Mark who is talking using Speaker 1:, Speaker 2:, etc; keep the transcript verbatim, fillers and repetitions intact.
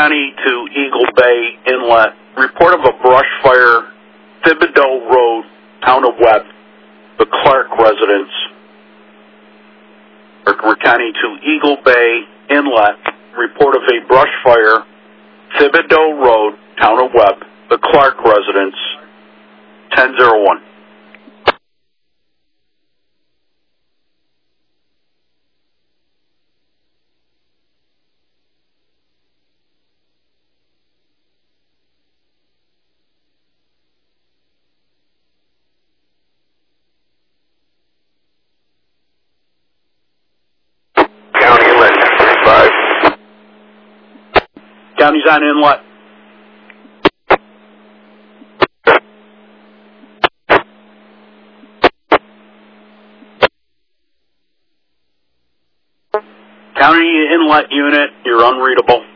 Speaker 1: County to Eagle Bay Inlet. Report of a brush fire, Thibodeau Road, Town of Webb, the Clark residence. Rick County to Eagle Bay Inlet. Report of a brush fire, Thibodeau Road, Town of Webb, the Clark residence, ten oh one.
Speaker 2: County Inlet, five.
Speaker 1: County's on Inlet. County Inlet unit, you're unreadable.